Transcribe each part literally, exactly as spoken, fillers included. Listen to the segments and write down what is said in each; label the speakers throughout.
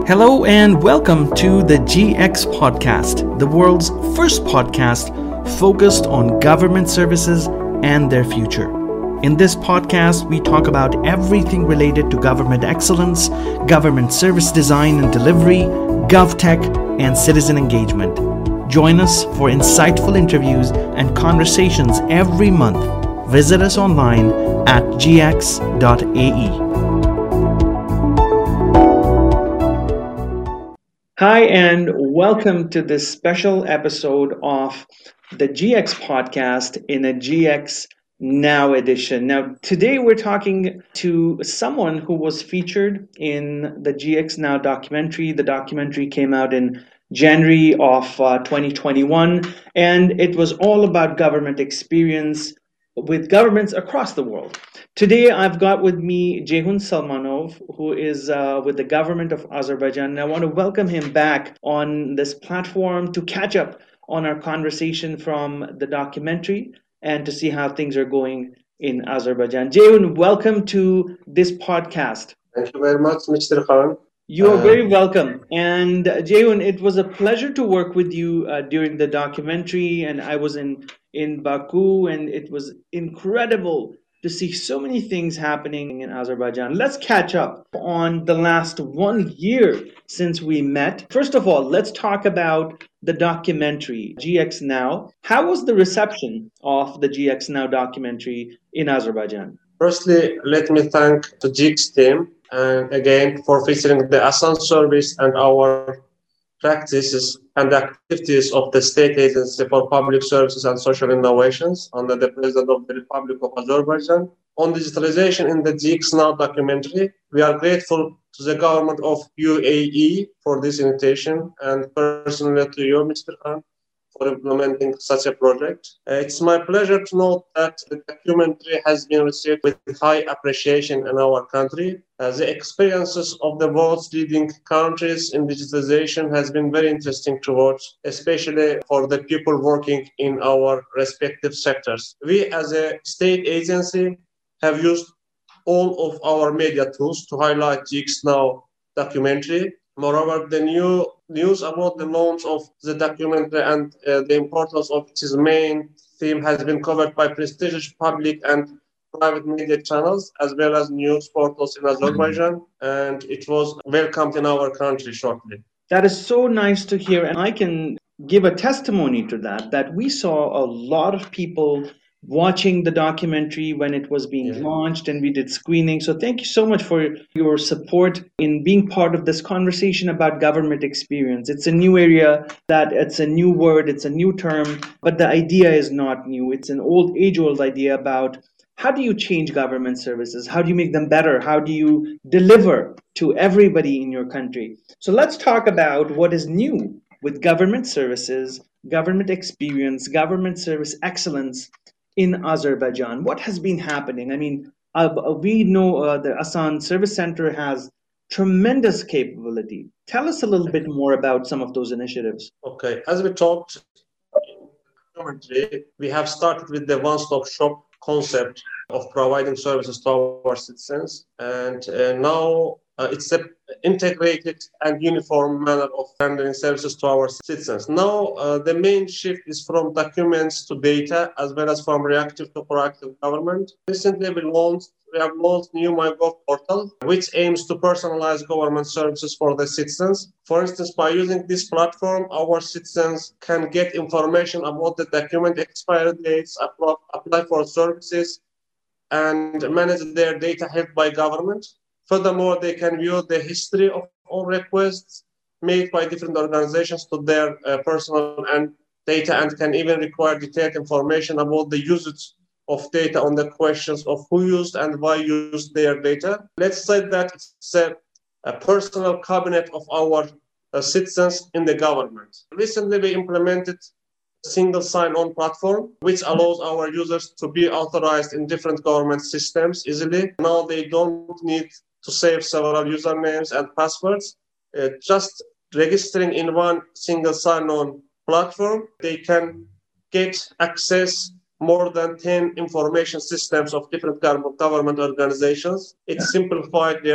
Speaker 1: Hello and welcome to the G X Podcast, the world's first podcast focused on government services and their future. In this podcast, we talk about everything related to government excellence, government service design and delivery, GovTech, and citizen engagement. Join us for insightful interviews and conversations every month. Visit us online at g x dot a e. Hi, and welcome to this special episode of the G X podcast in a G X Now edition. Now, today we're talking to someone who was featured in the G X Now documentary. The documentary came out in January of uh, twenty twenty-one, and it was all about government experience with governments across the world. Today, I've got with me Ceyhun Salmanov, who is uh, with the government of Azerbaijan. And I want to welcome him back on this platform to catch up on our conversation from the documentary and to see how things are going in Azerbaijan. Ceyhun, welcome to this podcast.
Speaker 2: Thank you very much, Mister Khan.
Speaker 1: You are very welcome. And uh, Ceyhun, it was a pleasure to work with you uh, during the documentary. And I was in, in Baku, and it was incredible to see so many things happening in Azerbaijan. Let's catch up on the last one year since we met. First of all, let's talk about the documentary, G X Now. How was the reception of the G X Now documentary in Azerbaijan?
Speaker 2: Firstly, let me thank the G X team and again for featuring the Asan service and our practices and activities of the State Agency for Public Services and Social Innovations under the President of the Republic of Azerbaijan. On digitalization in the G X Now documentary, we are grateful to the government of U A E for this invitation and personally to you, Mister Khan, for implementing such a project. Uh, it's my pleasure to note that the documentary has been received with high appreciation in our country. Uh, the experiences of the world's leading countries in digitalization has been very interesting to watch, especially for the people working in our respective sectors. We as a state agency have used all of our media tools to highlight G X Now documentary. Moreover, the new news about the launch of the documentary and uh, the importance of its main theme has been covered by prestigious public and private media channels, as well as news portals in Azerbaijan, and it was welcomed in our country shortly.
Speaker 1: That is so nice to hear, and I can give a testimony to that, that we saw a lot of people watching the documentary when it was being yeah. launched, and we did screening. So thank you so much for your support in being part of this conversation about government experience. It's a new area, that it's a new word, it's a new term, but the idea is not new. It's an old age-old idea about how do you change government services? How do you make them better? How do you deliver to everybody in your country? So let's talk about what is new with government services, government experience, government service excellence in Azerbaijan. What has been happening? I mean, uh, we know uh, the Asan Service Center has tremendous capability. Tell us a little bit more about some of those initiatives.
Speaker 2: Okay, as we talked, currently we have started with the one-stop shop concept of providing services to our citizens, and uh, now uh, it's an integrated and uniform manner of handling services to our citizens. Now uh, the main shift is from documents to data, as well as from reactive to proactive government. Recently we launched we have launched new MyGov portal, which aims to personalize government services for the citizens. For instance, by using this platform, our citizens can get information about the document expiry dates, apply, apply for services, and manage their data held by government. Furthermore, they can view the history of all requests made by different organizations to their uh, personal and data, and can even require detailed information about the usage of data on the questions of who used and why used their data. Let's say that it's a, a personal cabinet of our uh, citizens in the government. Recently, we implemented a single sign-on platform, which allows our users to be authorized in different government systems easily. Now they don't need to save several usernames and passwords. Uh, just registering in one single sign-on platform, they can get access more than ten information systems of different government organizations. It simplified their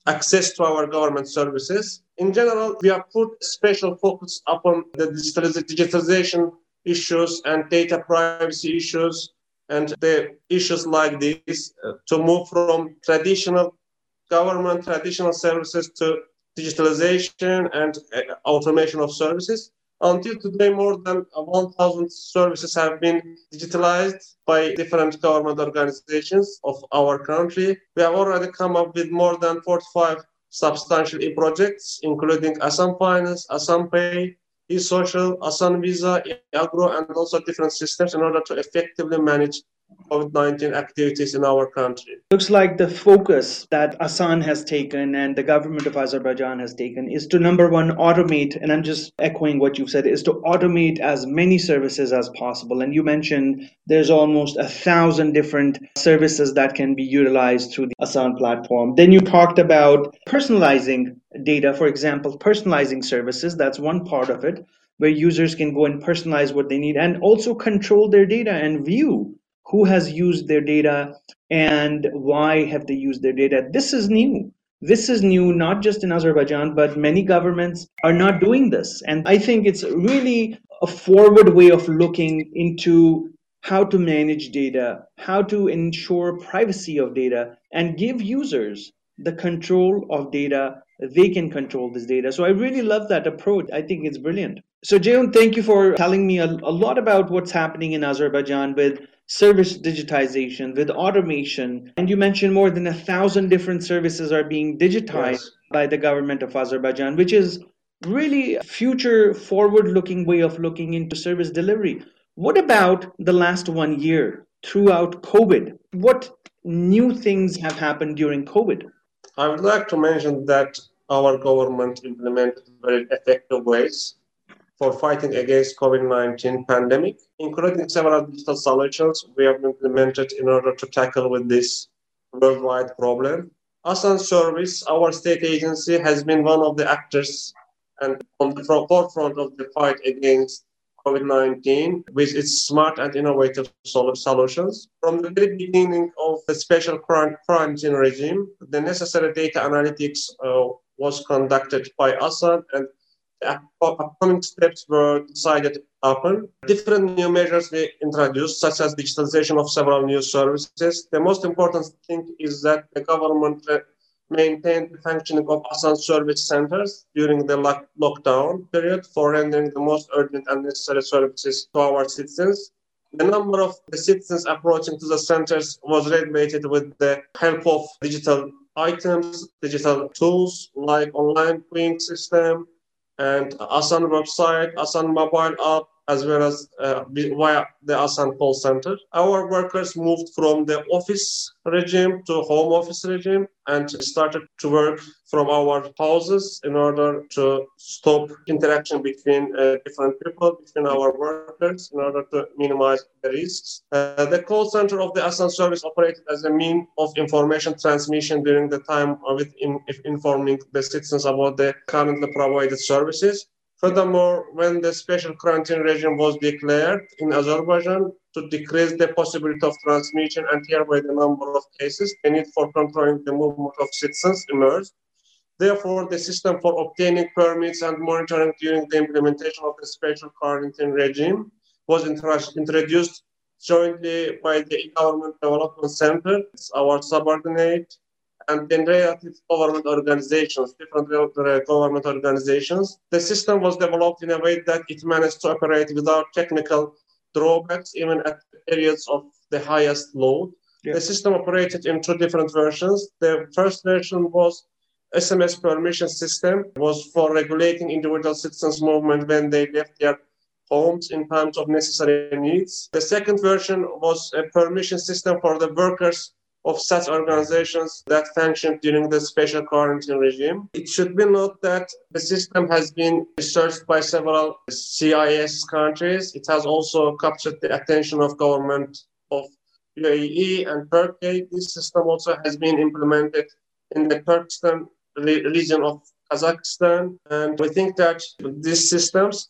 Speaker 2: access to our government services. In general, we have put special focus upon the digitalization issues and data privacy issues and the issues like this uh, to move from traditional government, traditional services to digitalization and uh, automation of services. Until today, more than one thousand services have been digitalized by different government organizations of our country. We have already come up with more than forty-five substantial e-projects, including Asan Finance, Asan Pay, e-Social, Asan Visa, e-Agro, and also different systems in order to effectively manage COVID nineteen activities in our country.
Speaker 1: Looks like the focus that Asan has taken and the government of Azerbaijan has taken is to, number one, automate, and I'm just echoing what you've said, is to automate as many services as possible. And you mentioned there's almost a thousand different services that can be utilized through the Asan platform. Then you talked about personalizing data, for example, personalizing services. That's one part of it, where users can go and personalize what they need and also control their data and view who has used their data and why have they used their data. This is new. This is new, not just in Azerbaijan, but many governments are not doing this. And I think it's really a forward way of looking into how to manage data, how to ensure privacy of data, and give users the control of data. They can control this data. So I really love that approach. I think it's brilliant. So Ceyhun, thank you for telling me a, a lot about what's happening in Azerbaijan with service digitization, with automation. And you mentioned more than a thousand different services are being digitized yes. by the government of Azerbaijan, which is really a future forward-looking way of looking into service delivery. What about the last one year throughout COVID? What new things have happened during COVID?
Speaker 2: I would like to mention that our government implemented very effective ways for fighting against COVID nineteen pandemic, including several digital solutions we have implemented in order to tackle with this worldwide problem. Asan Service, our state agency, has been one of the actors and on the forefront of the fight against COVID nineteen with its smart and innovative solutions. From the very beginning of the special quarantine regime, the necessary data analytics uh, was conducted by Asan, and the upcoming steps were decided upon. Different new measures were introduced, such as digitalization of several new services. The most important thing is that the government maintained the functioning of Asan service centers during the lock- lockdown period for rendering the most urgent and necessary services to our citizens. The number of the citizens approaching to the centers was regulated with the help of digital items, digital tools like online queuing system, and Asan website, Asan mobile app, as well as uh, via the Asan call center. Our workers moved from the office regime to home office regime and started to work from our houses in order to stop interaction between uh, different people, between our workers, in order to minimize the risks. Uh, the call center of the Asan service operated as a means of information transmission during the time of it in, informing the citizens about the currently provided services. Furthermore, when the special quarantine regime was declared in Azerbaijan to decrease the possibility of transmission and hereby the number of cases, the need for controlling the movement of citizens emerged. Therefore, the system for obtaining permits and monitoring during the implementation of the special quarantine regime was introduced jointly by the Government Development Center, our subordinate, and then relative government organizations, different government organizations. The system was developed in a way that it managed to operate without technical drawbacks, even at periods of the highest load. Yeah. The system operated in two different versions. The first version was S M S permission system, it was for regulating individual citizens' movement when they left their homes in times of necessary needs. The second version was a permission system for the workers of such organizations that functioned during the special quarantine regime. It should be noted that the system has been researched by several C I S countries. It has also captured the attention of government of U A E and Turkey. This system also has been implemented in the Turkestan region of Kazakhstan. And we think that these systems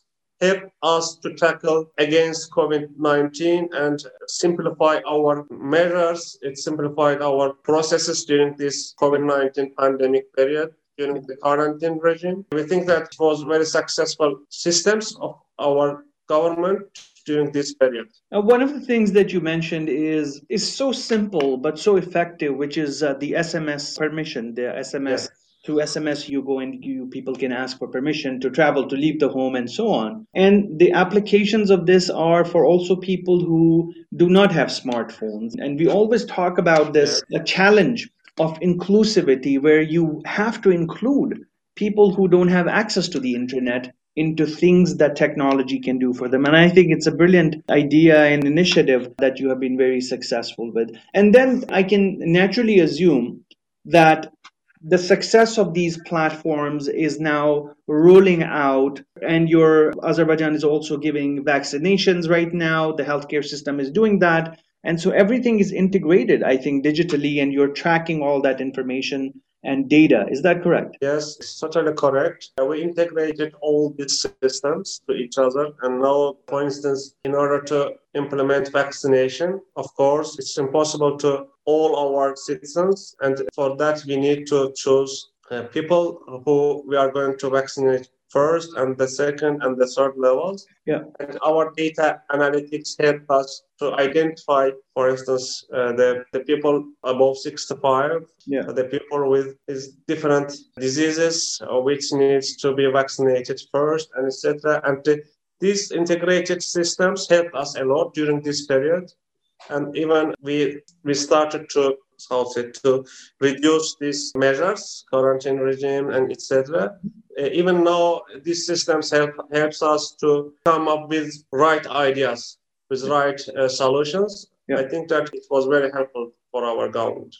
Speaker 2: help us to tackle against COVID nineteen and simplify our measures. It simplified our processes during this COVID nineteen pandemic period, during the quarantine regime. We think that it was very successful systems of our government during this period.
Speaker 1: Uh, one of the things that you mentioned is is so simple but so effective, which is uh, the S M S permission, the S M S.
Speaker 2: Yeah.
Speaker 1: Through S M S, you go and you people can ask for permission to travel, to leave the home, and so on. And the applications of this are for also people who do not have smartphones. And we always talk about this
Speaker 2: Yeah.
Speaker 1: a challenge of inclusivity, where you have to include people who don't have access to the internet into things that technology can do for them. And I think it's a brilliant idea and initiative that you have been very successful with. And then I can naturally assume that the success of these platforms is now rolling out, and your Azerbaijan is also giving vaccinations right now. The healthcare system is doing that. And so everything is integrated, I think, digitally, and you're tracking all that information and data. Is that correct?
Speaker 2: Yes, it's totally correct. Uh, We integrated all these systems to each other. And now, for instance, in order to implement vaccination, of course, it's impossible to all our citizens. And for that, we need to choose uh, people who we are going to vaccinate first and the second and the third levels.
Speaker 1: Yeah.
Speaker 2: And our data analytics help us to identify, for instance, uh, the, the people above sixty-five,
Speaker 1: Yeah.
Speaker 2: the people with these different diseases uh, which needs to be vaccinated first, and et cetera. And the, these integrated systems helped us a lot during this period. And even we we started to how to say, to reduce these measures, quarantine regime, and et cetera. Uh, even now, these systems help helps us to come up with right ideas, with right uh, solutions.
Speaker 1: Yeah.
Speaker 2: I think that it was very helpful for our government.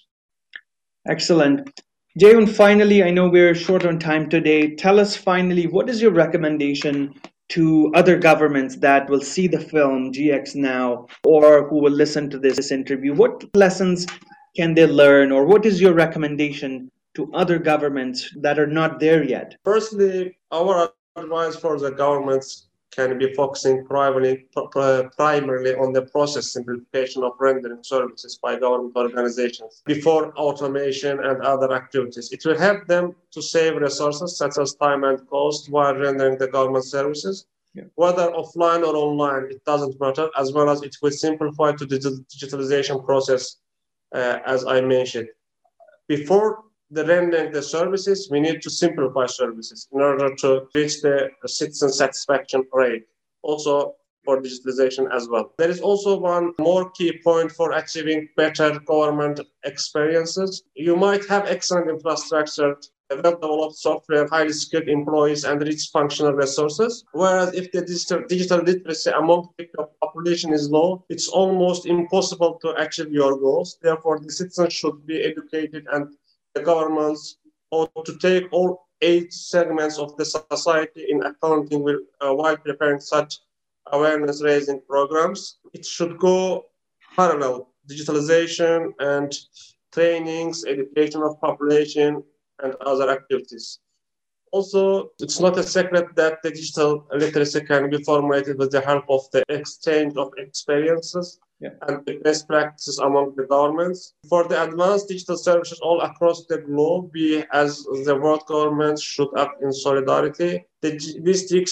Speaker 1: Excellent. Jayun, finally, I know we're short on time today. Tell us finally, what is your recommendation to other governments that will see the film G X Now, or who will listen to this interview? What lessons can they learn, or what is your recommendation to other governments that are not there yet?
Speaker 2: Firstly, our advice for the governments can be focusing primarily, primarily on the process simplification of rendering services by government organizations before automation and other activities. It will help them to save resources such as time and cost while rendering the government services. Yeah. Whether offline or online, it doesn't matter, as well as it will simplify to the digitalization process, uh, as I mentioned. Before the rendering the services, we need to simplify services in order to reach the citizen satisfaction rate, also for digitalization as well. There is also one more key point for achieving better government experiences. You might have excellent infrastructure, well-developed software, highly skilled employees, and rich functional resources. Whereas if the digital, digital literacy among the population is low, it's almost impossible to achieve your goals. Therefore, the citizens should be educated, and the governments ought to take all eight segments of the society in accounting with, uh, while preparing such awareness-raising programs. It should go parallel, digitalization and trainings, education of population, and other activities. Also, it's not a secret that the digital literacy can be formulated with the help of the exchange of experiences. Yeah. And the best practices among the governments. For the advanced digital services all across the globe, we as the world governments should act in solidarity. The, this G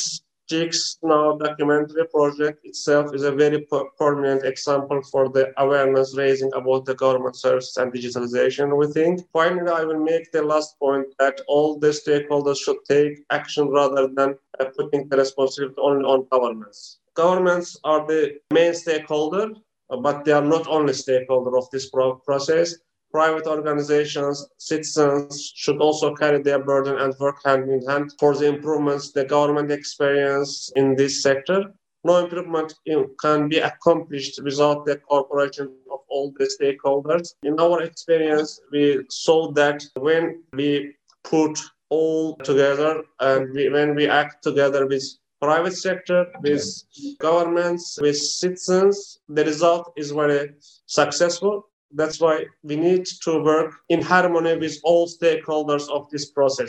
Speaker 2: X Now documentary project itself is a very prominent example for the awareness raising about the government services and digitalization, we think. Finally, I will make the last point that all the stakeholders should take action rather than uh, putting the responsibility only on governments. Governments are the main stakeholder, but they are not only stakeholder of this process. Private organizations, citizens should also carry their burden and work hand in hand for the improvements the government experience in this sector. No improvement can be accomplished without the cooperation of all the stakeholders. In our experience, we saw that when we put all together and we, when we act together with private sector, with governments, with citizens, the result is very successful. That's why we need to work in harmony with all stakeholders of this process.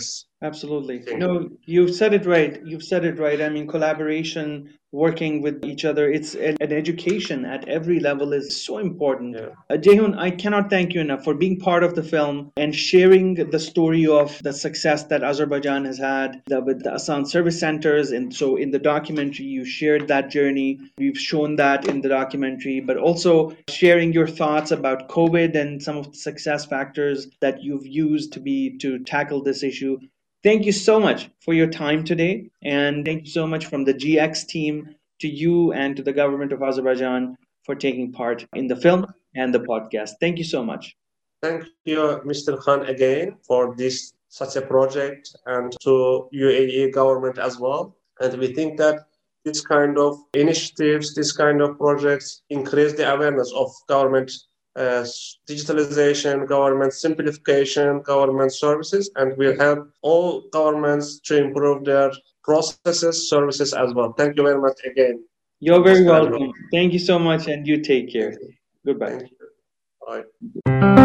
Speaker 1: Absolutely.
Speaker 2: Thank you.
Speaker 1: No, you've said it right. You've said it right. I mean, collaboration, working with each other, it's an, an education at every level is so important.
Speaker 2: Yeah.
Speaker 1: Uh, Jehun, I cannot thank you enough for being part of the film and sharing the story of the success that Azerbaijan has had the, with the Asan service centers. And so in the documentary, you shared that journey. We've shown that in the documentary, but also sharing your thoughts about COVID and some of the success factors that you've used to be to tackle this issue. Thank you so much for your time today. And thank you so much from the G X team to you and to the government of Azerbaijan for taking part in the film and the podcast. Thank you so much.
Speaker 2: Thank you, Mister Khan, again for this such a project and to U A E government as well. And we think that this kind of initiatives, this kind of projects increase the awareness of government uh, digitalization, government simplification, government services, and will help all governments to improve their processes, services as well. Thank you very much again
Speaker 1: You're
Speaker 2: for this
Speaker 1: very
Speaker 2: valuable.
Speaker 1: welcome. Thank you so much, and you take care.
Speaker 2: Thank you.
Speaker 1: Goodbye.
Speaker 2: Thank you. Bye.